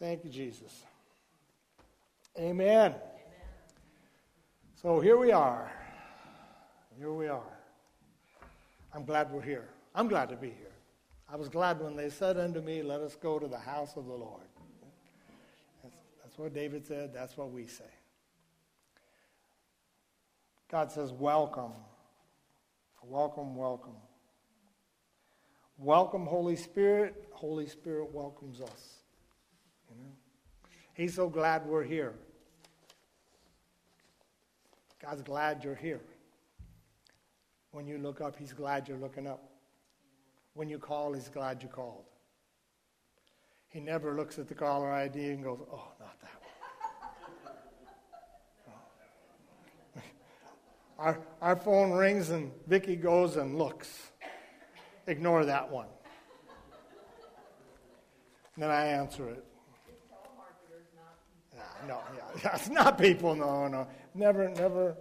Thank you, Jesus. Amen. So here we are. Here we are. I'm glad we're here. I'm glad to be here. I was glad when they said unto me, let us go to the house of the Lord. That's what David said. That's what we say. God says, welcome. Welcome, welcome. Welcome, Holy Spirit. Holy Spirit welcomes us. You know? He's so glad we're here. God's glad you're here. When you look up, he's glad you're looking up. When you call, he's glad you called. He never looks at the caller ID and goes, oh, not that one. Our phone rings and Vicki goes and looks. Ignore that one. And then I answer it. It's not people. No. Never.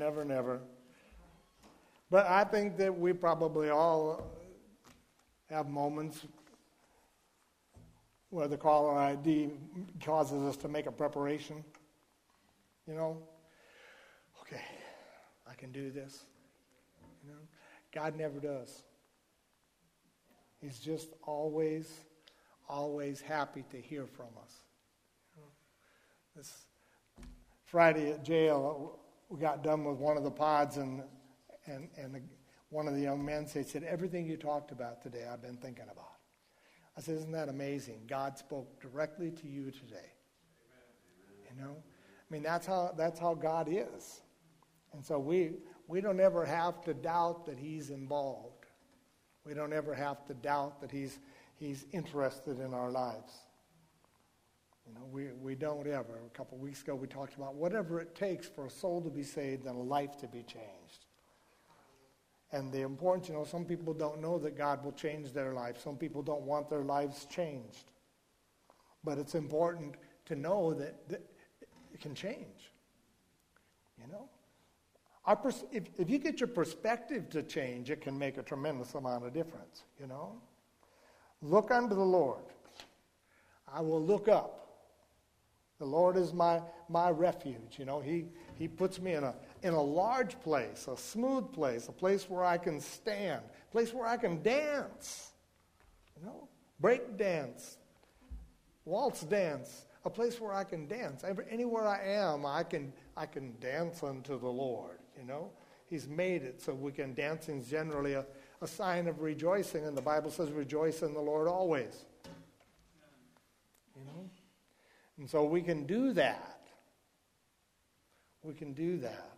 But I think that we probably all have moments where the caller ID causes us to make a preparation. You know, okay, I can do this. You know, God never does. He's just always happy to hear from us. You know, this Friday at jail, we got done with one of the pods, and one of the young men said, everything you talked about today, I've been thinking about. I said, isn't that amazing? God spoke directly to you today. Amen. You know? I mean, that's how God is. And so we don't ever have to doubt that he's involved. We don't ever have to doubt that he's interested in our lives. You know, we don't ever. A couple of weeks ago we talked about whatever it takes for a soul to be saved and a life to be changed. And the importance, you know, some people don't know that God will change their life. Some people don't want their lives changed. But it's important to know that it can change. You know? If you get your perspective to change, it can make a tremendous amount of difference, you know? Look unto the Lord. I will look up. The Lord is my refuge. You know, He puts me in a large place, a smooth place, a place where I can stand, a place where I can dance. You know, break dance, waltz dance, a place where I can dance. Anywhere I am, I can dance unto the Lord. You know, He's made it so we can. Dancing is generally a sign of rejoicing, and the Bible says, "Rejoice in the Lord always." You know. And so we can do that. We can do that.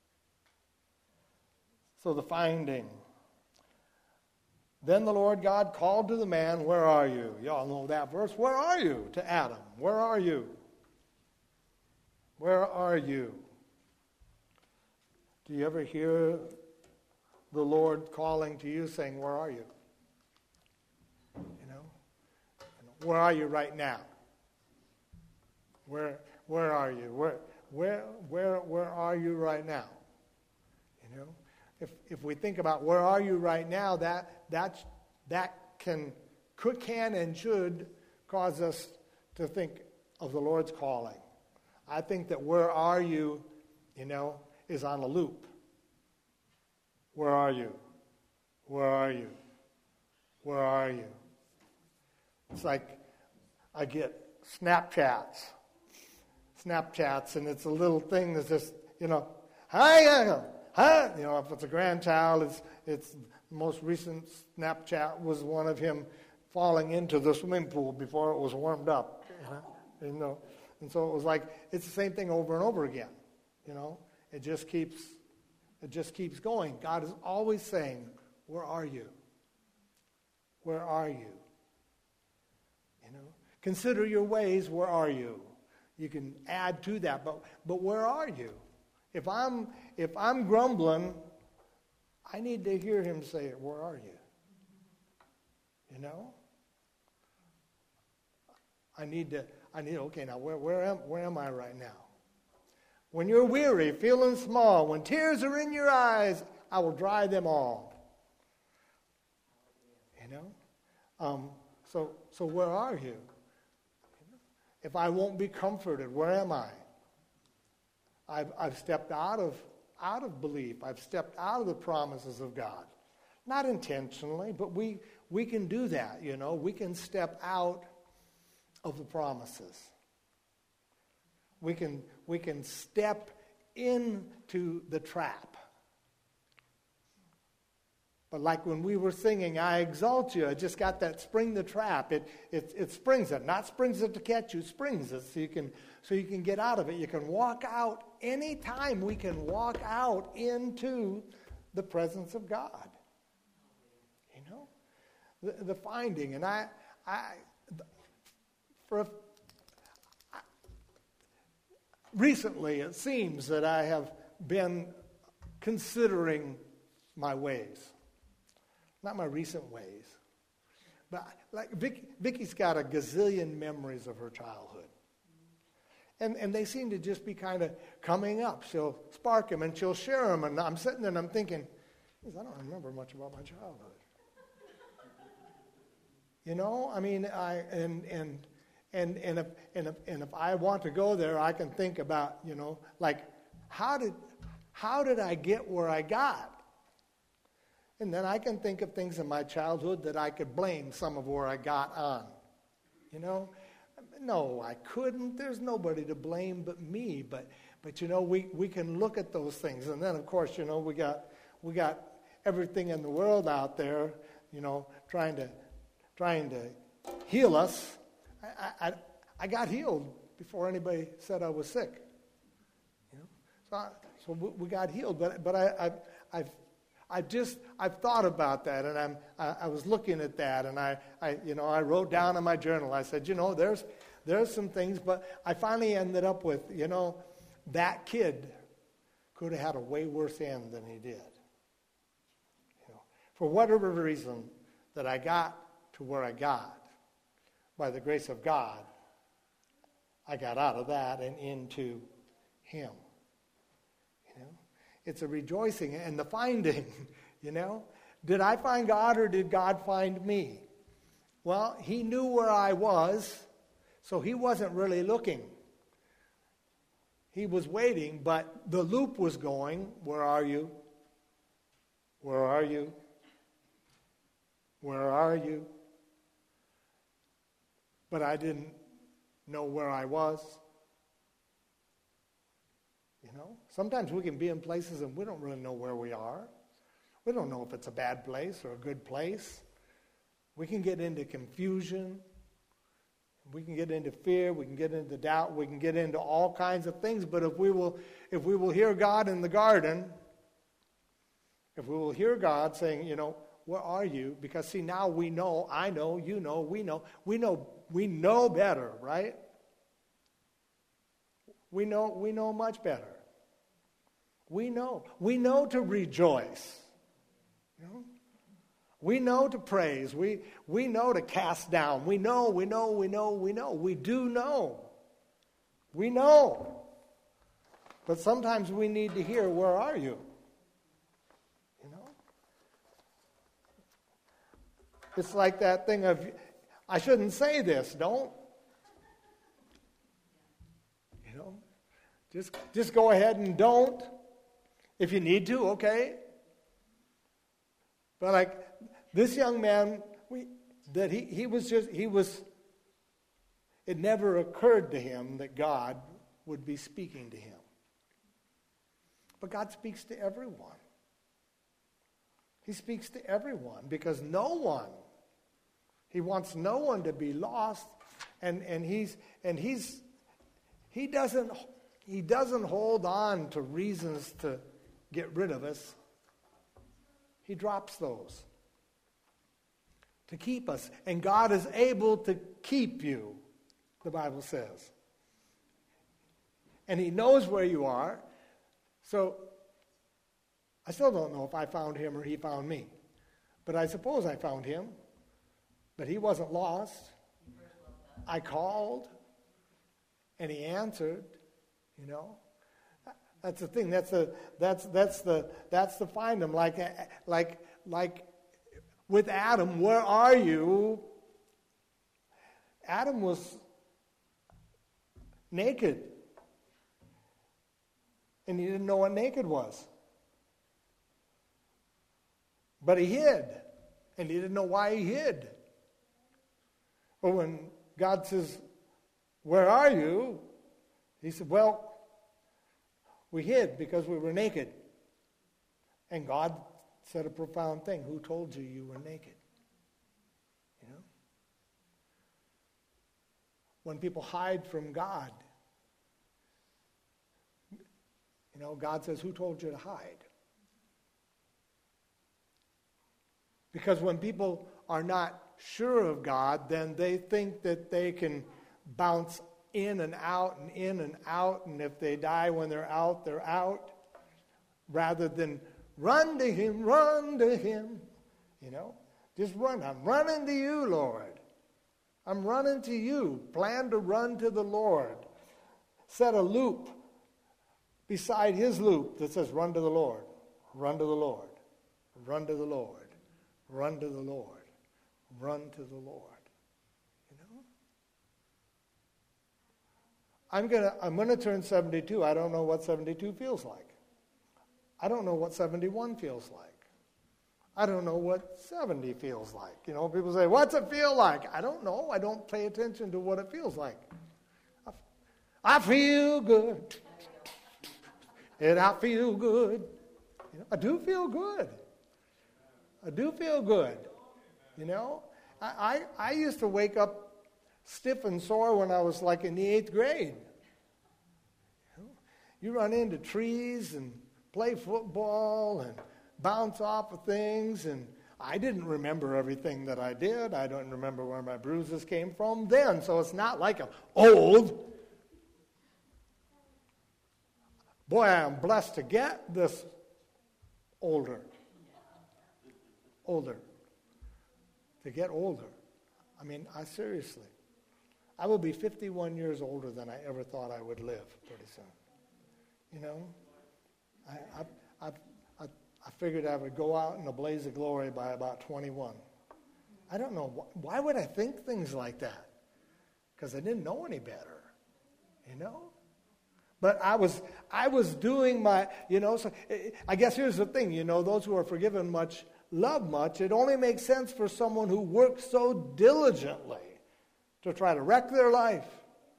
So the finding. Then the Lord God called to the man, where are you? Y'all know that verse. Where are you? To Adam. Where are you? Where are you? Do you ever hear the Lord calling to you saying, where are you? You know? Where are you right now? Where are you? Where are you right now? You know, if we think about where are you right now, that can and should cause us to think of the Lord's calling. I think that where are you, you know, is on a loop. Where are you? Where are you? Where are you? It's like I get Snapchats, and it's a little thing that's just, you know, hi, you know, if it's a grandchild, it's the most recent Snapchat was one of him falling into the swimming pool before it was warmed up, you know, and so it was like, it's the same thing over and over again, you know, it just keeps going. God is always saying, where are you? Where are you? You know, consider your ways, where are you? You can add to that, but where are you? If I'm grumbling, I need to hear him say it. Where are you? You know? Okay, now where am I right now? When you're weary, feeling small, when tears are in your eyes, I will dry them all. You know? So where are you? if I won't be comforted, where am I? I've stepped out of belief. I've stepped out of the promises of God. Not intentionally, but we can do that, you know. We can step out of the promises. We can step into the trap. But like when we were singing, I exalt you, I just got that spring the trap. It springs it, not springs it to catch you, springs it so you can get out of it. You can walk out anytime. We can walk out into the presence of God. You know, the finding, and recently it seems that I have been considering my ways. Not my recent ways. But like Vicky's got a gazillion memories of her childhood. And they seem to just be kind of coming up. She'll spark them and she'll share them. And I'm sitting there and I'm thinking, I don't remember much about my childhood. You know, I mean, if I want to go there, I can think about, you know, like how did I get where I got? And then I can think of things in my childhood that I could blame some of where I got on. You know? No, I couldn't. There's nobody to blame but me. But you know, we can look at those things. And then, of course, you know, we got everything in the world out there, you know, trying to heal us. I got healed before anybody said I was sick. You know? So we got healed. But I've thought about that, and I was looking at that, and I wrote down in my journal. I said, you know, there's some things, but I finally ended up with, you know, that kid could have had a way worse end than he did. You know, for whatever reason that I got to where I got, by the grace of God, I got out of that and into Him. It's a rejoicing and the finding, you know. Did I find God or did God find me? Well, He knew where I was, so He wasn't really looking. He was waiting, but the loop was going, where are you? Where are you? Where are you? But I didn't know where I was. You know, sometimes we can be in places and we don't really know where we are. We don't know if it's a bad place or a good place. We can get into confusion. We can get into fear. We can get into doubt. We can get into all kinds of things. But if we will hear God in the garden, if we will hear God saying, you know, where are you? Because see, now we know, I know, you know, we know better, right? We know much better. We know to rejoice. You know? We know to praise. We know to cast down. We know. We do know. We know. But sometimes we need to hear, where are you? You know? It's like that thing of, I shouldn't say this, don't. You know? Just go ahead and don't. If you need to, okay. But like this young man, it never occurred to him that God would be speaking to him. But God speaks to everyone. He speaks to everyone because He wants no one to be lost, and He doesn't hold on to reasons to get rid of us. He drops those to keep us. And God is able to keep you, the Bible says. And He knows where you are. So I still don't know if I found Him or He found me. But I suppose I found Him. But He wasn't lost. I called and He answered, you know. That's the thing. That's the find Him. Like with Adam, where are you? Adam was naked. And he didn't know what naked was. But he hid. And he didn't know why he hid. But when God says, where are you? He said, well, we hid because we were naked. And God said a profound thing. Who told you you were naked? You know? When people hide from God, you know, God says, who told you to hide? Because when people are not sure of God, then they think that they can bounce in and out and in and out, and if they die when they're out, rather than run to Him, you know. Just run. I'm running to you, Lord. I'm running to you. Plan to run to the Lord. Set a loop beside His loop that says, run to the Lord, run to the Lord, run to the Lord, run to the Lord, run to the Lord. You know? I'm gonna turn 72. I don't know what 72 feels like. I don't know what 71 feels like. I don't know what 70 feels like. You know, people say, what's it feel like? I don't know. I don't pay attention to what it feels like. I feel good. And I feel good. You know, I do feel good. I do feel good. You know, I used to wake up stiff and sore when I was like in the 8th grade. You know, you run into trees and play football and bounce off of things, and I didn't remember everything that I did. I don't remember where my bruises came from then, so it's not like I'm old. Boy, I'm blessed to get this older. To get older. I mean, seriously. I will be 51 years older than I ever thought I would live pretty soon. You know? I figured I would go out in a blaze of glory by about 21. I don't know. Why would I think things like that? Because I didn't know any better. You know? But I was doing my, you know, so I guess here's the thing, you know, those who are forgiven much love much. It only makes sense for someone who works so diligently to try to wreck their life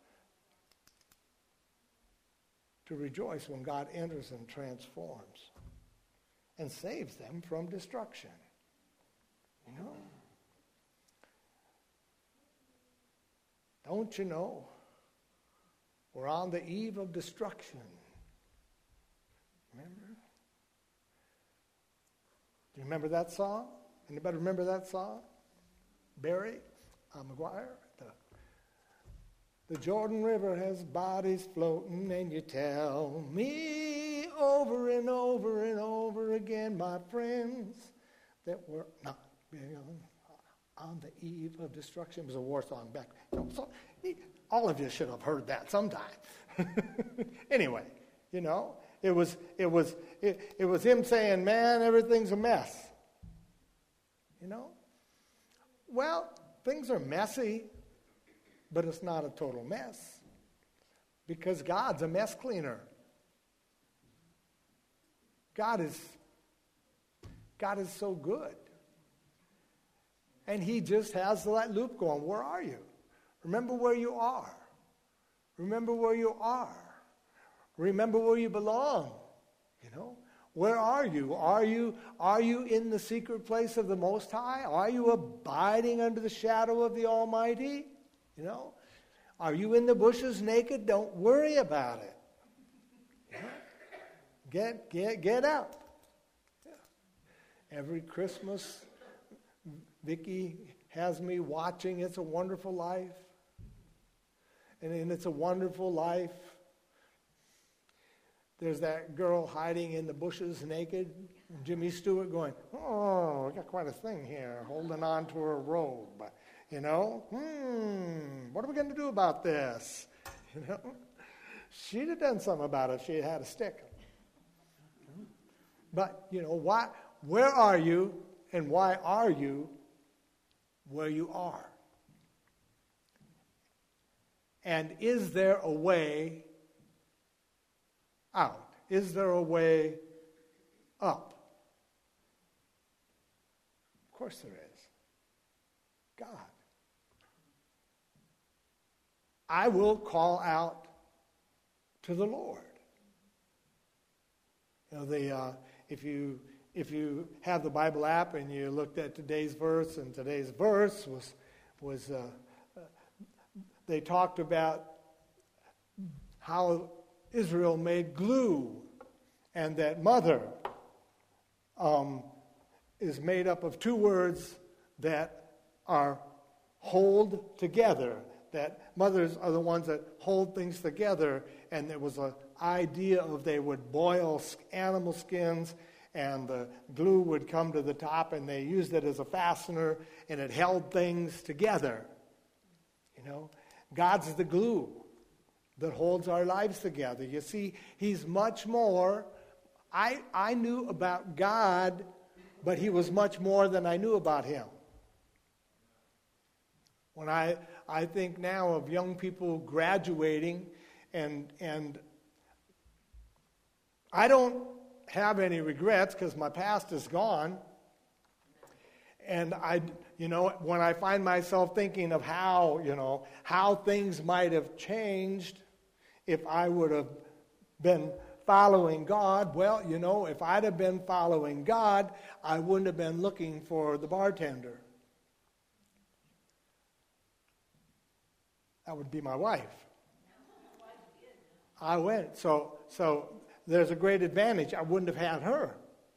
to rejoice when God enters and transforms and saves them from destruction. You know? Don't you know? We're on the eve of destruction. Remember? Do you remember that song? Anybody remember that song? Barry McGuire? The Jordan River has bodies floating, and you tell me over and over and over again, my friends, that we're not on the eve of destruction. It was a war song back. You know, so all of you should have heard that sometime. Anyway, you know, it was him saying, man, everything's a mess. You know? Well, things are messy, but it's not a total mess because God's a mess cleaner. God is so good. And He just has that loop going. Where are you? Remember where you are. Remember where you are. Remember where you belong. You know? Where are you? Are you in the secret place of the Most High? Are you abiding under the shadow of the Almighty? You know? Are you in the bushes naked? Don't worry about it. You know? Get up. Yeah. Every Christmas, Vicki has me watching It's a Wonderful Life. And in It's a Wonderful Life, there's that girl hiding in the bushes naked. And Jimmy Stewart going, oh, we got quite a thing here, holding on to her robe. You know, what are we going to do about this? You know, she'd have done something about it if she had had a stick. But, you know, where are you and why are you where you are? And is there a way out? Is there a way up? Of course there is. God. I will call out to the Lord. You know, if you have the Bible app and you looked at today's verse, and today's verse was they talked about how Israel made glue, and that mother is made up of two words that are hold together. That mothers are the ones that hold things together, and there was an idea of they would boil animal skins, and the glue would come to the top, and they used it as a fastener, and it held things together. You know, God's the glue that holds our lives together. You see, He's much more. I knew about God, but He was much more than I knew about Him. When I think now of young people graduating, and I don't have any regrets because my past is gone. And when I find myself thinking of how things might have changed if I would have been following God, well, if I'd have been following God, I wouldn't have been looking for the bartender. That would be my wife. I went. So there's a great advantage. I wouldn't have had her.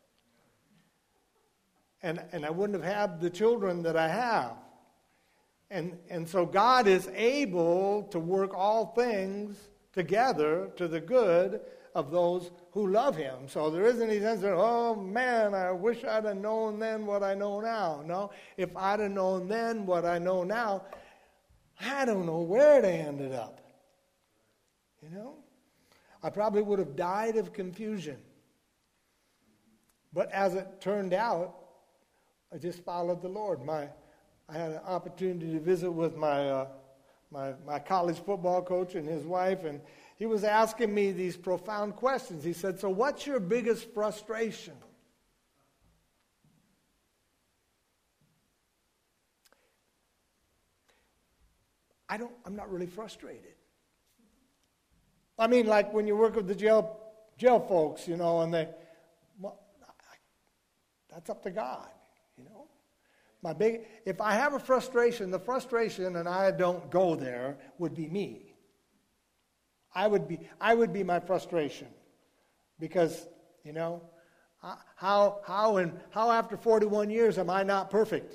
And I wouldn't have had the children that I have. And so God is able to work all things together to the good of those who love Him. So there isn't any sense that, oh man, I wish I'd have known then what I know now. No, if I'd have known then what I know now, I don't know where they ended up. I probably would have died of confusion. But as it turned out, I just followed the Lord. I had an opportunity to visit with my college football coach and his wife, and he was asking me these profound questions. He said, so what's your biggest frustration? I'm not really frustrated. I mean, like when you work with the jail folks, and that's up to God, if I have a frustration, the frustration, and I don't go there, would be me. I would be my frustration, because how after 41 years am I not perfect?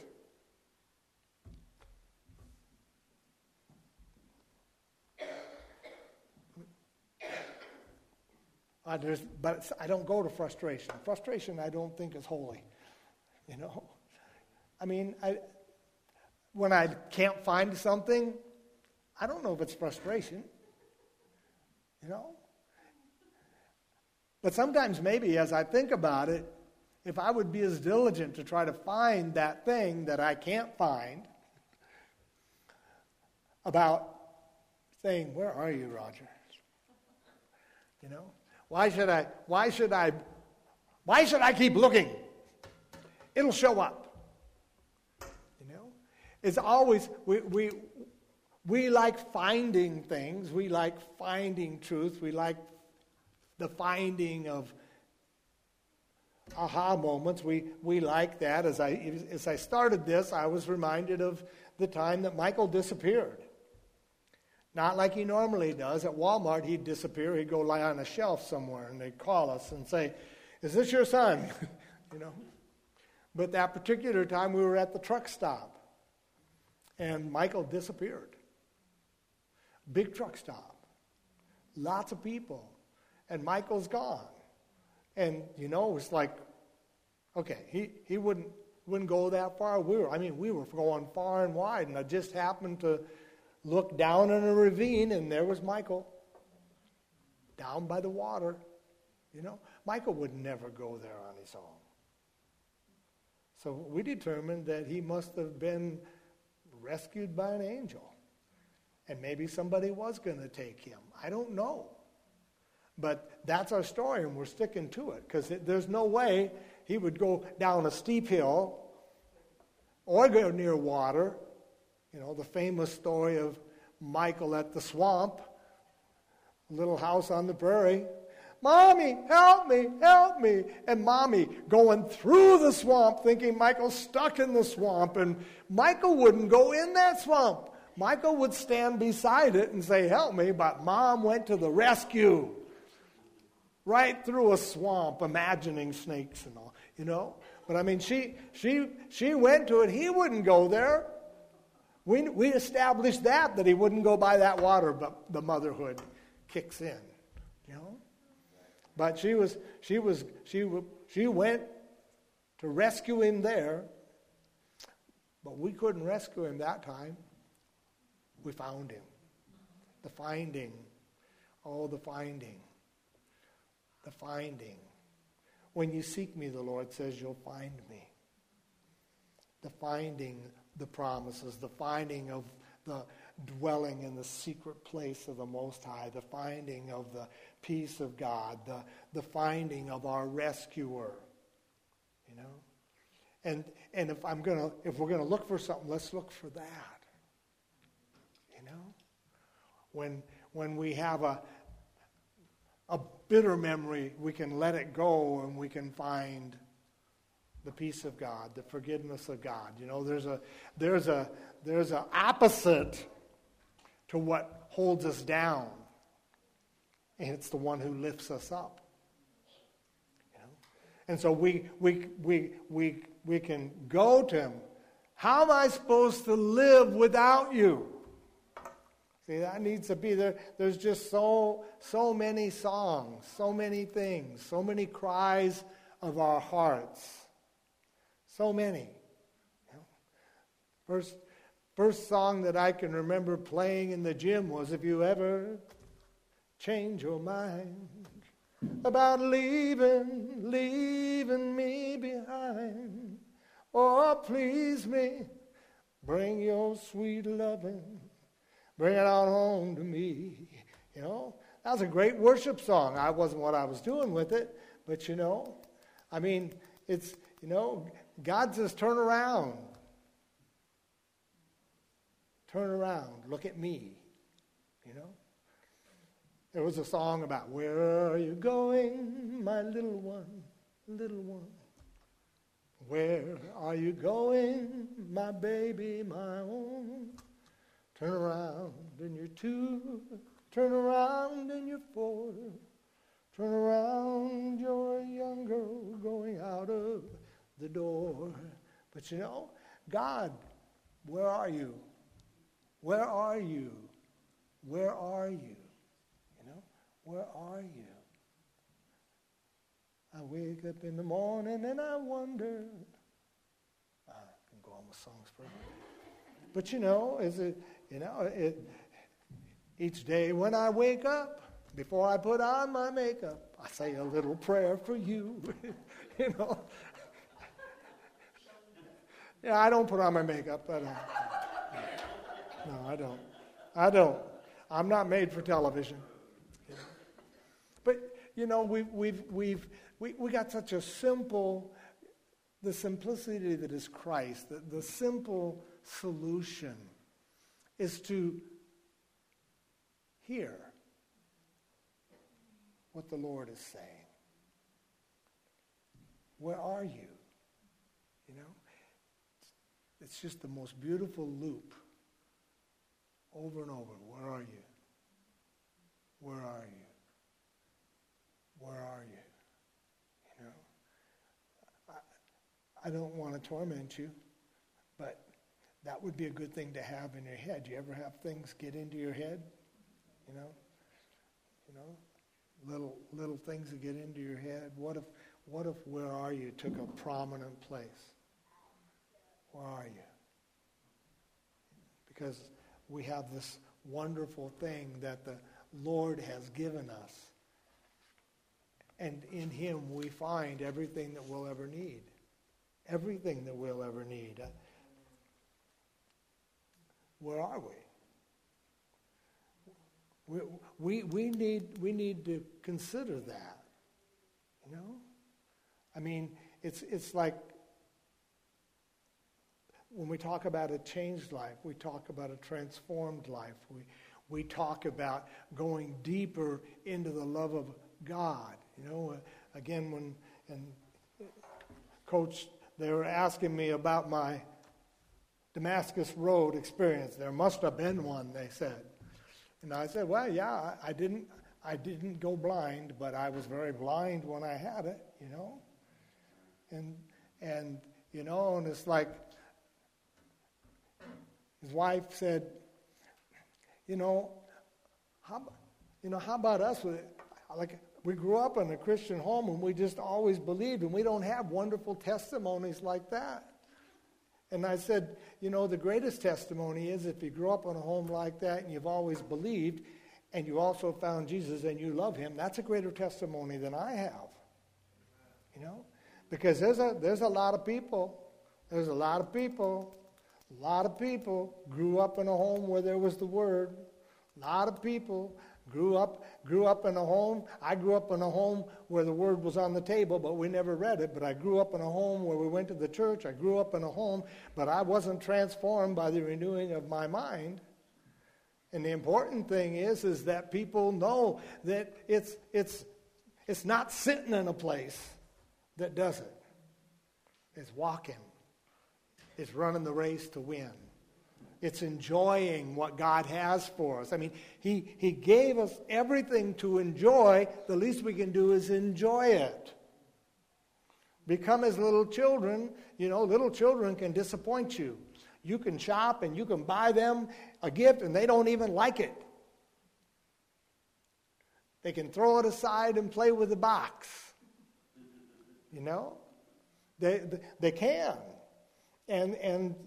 But I don't go to frustration. Frustration, I don't think, is holy. I mean, when I can't find something, I don't know if it's frustration. But sometimes maybe as I think about it, if I would be as diligent to try to find that thing that I can't find, about saying, where are you, Roger? Why should I keep looking? It'll show up. It's always, we like finding things. We like finding truth. We like the finding of aha moments. We like that. As I started this, I was reminded of the time that Michael disappeared. Not like he normally does. At Walmart, he'd disappear. He'd go lie on a shelf somewhere, and they'd call us and say, is this your son? But that particular time, we were at the truck stop, and Michael disappeared. Big truck stop. Lots of people. And Michael's gone. And, it's like, okay, he wouldn't go that far. We were going far and wide, and I just happened to look down in a ravine, and there was Michael, down by the water. Michael would never go there on his own. So we determined that he must have been rescued by an angel. And maybe somebody was going to take him. I don't know. But that's our story, and we're sticking to it, because there's no way he would go down a steep hill or go near water. You know, the famous story of Michael at the swamp, little house on the prairie. Mommy, help me, help me. And Mommy going through the swamp thinking Michael's stuck in the swamp. And Michael wouldn't go in that swamp. Michael would stand beside it and say, help me. But Mom went to the rescue. Right through a swamp, imagining snakes and all, you know. But I mean, she went to it. He wouldn't go there. We established that he wouldn't go by that water, but the motherhood kicks in, you know. But she went to rescue him there, but we couldn't rescue him that time. We found him. The finding. Oh, the finding. The finding. When you seek me, the Lord says, you'll find me. The finding the promises, the finding of the dwelling in the secret place of the Most High, the finding of the peace of God, the finding of our rescuer. You know? And if we're gonna look for something, let's look for that. You know? When we have a bitter memory, we can let it go and we can find the peace of God, the forgiveness of God. You know, there's a opposite to what holds us down, and it's the one who lifts us up. You know, and so we can go to him. How am I supposed to live without you? See, that needs to be there. There's just so many songs, so many things, so many cries of our hearts. So many. You know? First song that I can remember playing in the gym was, if you ever change your mind about leaving me behind, oh, please me, bring your sweet loving. Bring it on home to me. You know, that was a great worship song. I wasn't what I was doing with it, but you know, I mean, it's, you know, God says, turn around. Turn around. Look at me. You know, there was a song about, where are you going, my little one, little one? Where are you going, my baby, my own? Turn around and you're two, turn around and you're four, turn around, you're a young girl going out of the door. But you know, God, where are you? Where are you? Where are you? You know, where are you? I wake up in the morning and I wonder. I can go on with songs forever. But you know, each day when I wake up, before I put on my makeup, I say a little prayer for you. You know. Yeah, I don't put on my makeup, but no, I don't. I'm not made for television. You know. But you know, we got such a simple, the simplicity that is Christ. The simple solution is to hear what the Lord is saying. Where are you? You know, it's just the most beautiful loop over and over. Where are you? Where are you? Where are you? You know, I don't want to torment you, but that would be a good thing to have in your head. You ever have things get into your head? You know, little things that get into your head. What if where are you took a prominent place? Where are you? Because we have this wonderful thing that the Lord has given us. And in him we find everything that we'll ever need. Everything that we'll ever need. Where are we? We need to consider that. You know? I mean, it's like when we talk about a changed life, we talk about a transformed life. We talk about going deeper into the love of God. You know, again, when Coach, they were asking me about my Damascus Road experience. There must have been one, they said. And I said, well, yeah, I didn't go blind, but I was very blind when I had it, you know. And you know, and it's like his wife said, how about us? Like, we grew up in a Christian home and we just always believed, and we don't have wonderful testimonies like that. And I said, the greatest testimony is if you grew up in a home like that and you've always believed and you also found Jesus and you love him, that's a greater testimony than I have. Because there's a lot of people grew up in a home where there was the Word. A lot of people grew up in a home. I grew up in a home where the Word was on the table, but we never read it. But I grew up in a home where we went to the church. I grew up in a home, but I wasn't transformed by the renewing of my mind. And the important thing is that people know that it's not sitting in a place that does it. It's walking. It's running the race to win. It's enjoying what God has for us. I mean, He gave us everything to enjoy. The least we can do is enjoy it. Become as little children. Little children can disappoint you. You can shop and you can buy them a gift and they don't even like it. They can throw it aside and play with the box. They can. And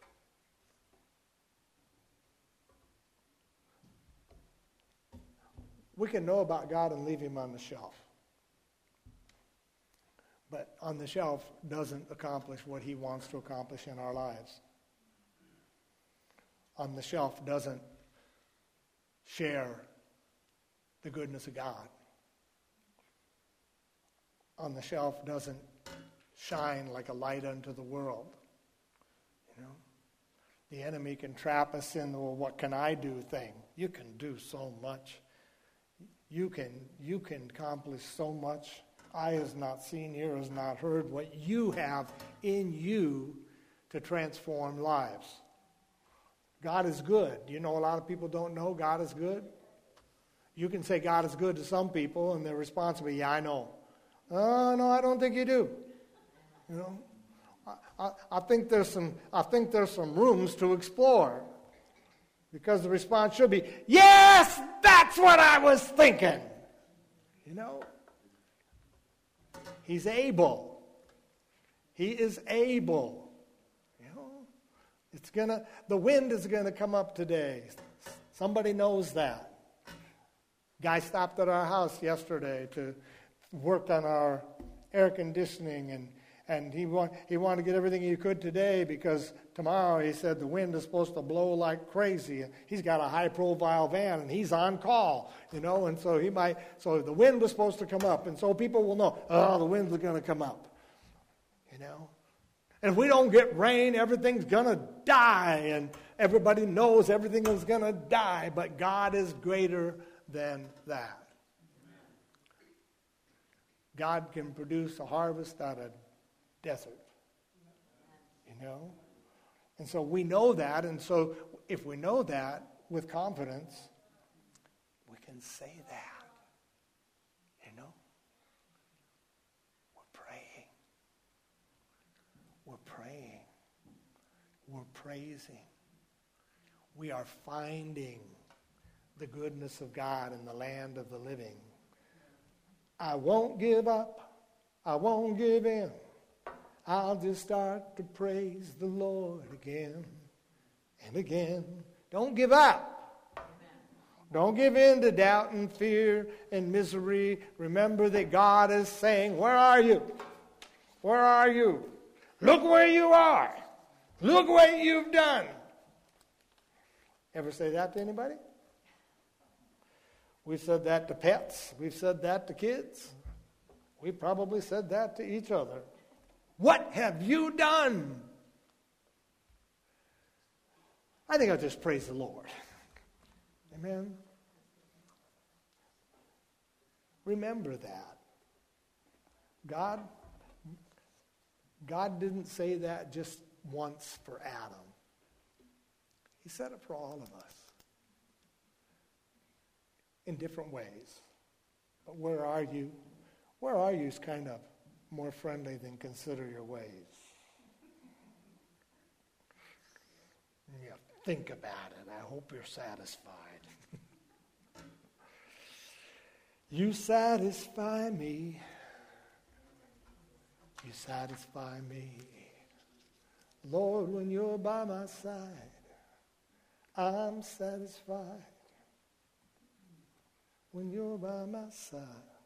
we can know about God and leave him on the shelf. But on the shelf doesn't accomplish what he wants to accomplish in our lives. On the shelf doesn't share the goodness of God. On the shelf doesn't shine like a light unto the world. The enemy can trap us in the, well, what can I do thing. You can do so much. You can accomplish so much. Eye has not seen, ear has not heard what you have in you to transform lives. God is good. A lot of people don't know God is good. You can say God is good to some people, and their response will be, yeah, I know. Oh, no, I don't think you do. I think there's some rooms to explore. Because the response should be, yes, that's what I was thinking. He's able. He is able. The wind is gonna come up today. Somebody knows that. Guy stopped at our house yesterday to work on our air conditioning, and he wanted to get everything he could today because tomorrow, he said, the wind is supposed to blow like crazy. He's got a high-profile van, and he's on call, and so so the wind was supposed to come up, and so people will know, oh, the wind's going to come up, And if we don't get rain, everything's going to die, and everybody knows everything is going to die, but God is greater than that. God can produce a harvest out of desert, And so we know that, and so if we know that with confidence, we can say that. We're praying. We're praising. We are finding the goodness of God in the land of the living. I won't give up. I won't give in. I'll just start to praise the Lord again and again. Don't give up. Don't give in to doubt and fear and misery. Remember that God is saying, where are you? Where are you? Look where you are. Look what you've done. Ever say that to anybody? We've said that to pets. We've said that to kids. We probably said that to each other. What have you done? I think I'll just praise the Lord. Amen. Remember that. God didn't say that just once for Adam. He said it for all of us in different ways. But where are you? Where are you is kind of more friendly than consider your ways. Yeah, think about it. I hope you're satisfied. You satisfy me. You satisfy me. Lord, when you're by my side, I'm satisfied. When you're by my side.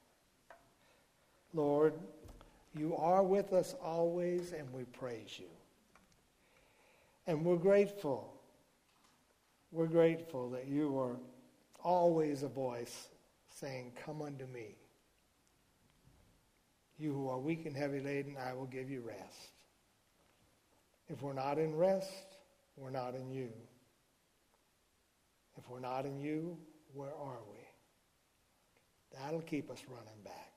Lord, you are with us always, and we praise you. And we're grateful. We're grateful that you are always a voice saying, come unto me. You who are weak and heavy laden, I will give you rest. If we're not in rest, we're not in you. If we're not in you, where are we? That'll keep us running back.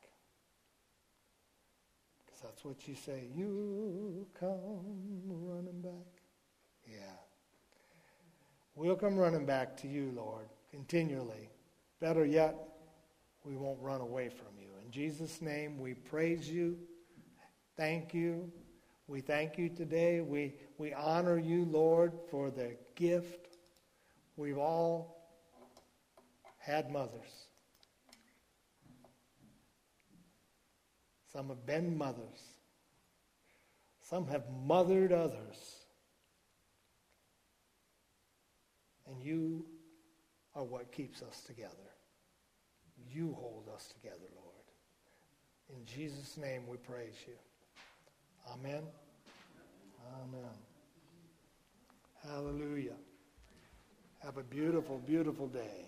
Because that's what you say. You come running back. Yeah. We'll come running back to you, Lord, continually. Better yet, we won't run away from you. In Jesus' name, we praise you. Thank you. We thank you today. We honor you, Lord, for the gift. We've all had mothers. Some have been mothers. Some have mothered others. And you are what keeps us together. You hold us together, Lord. In Jesus' name we praise you. Amen. Amen. Hallelujah. Have a beautiful, beautiful day.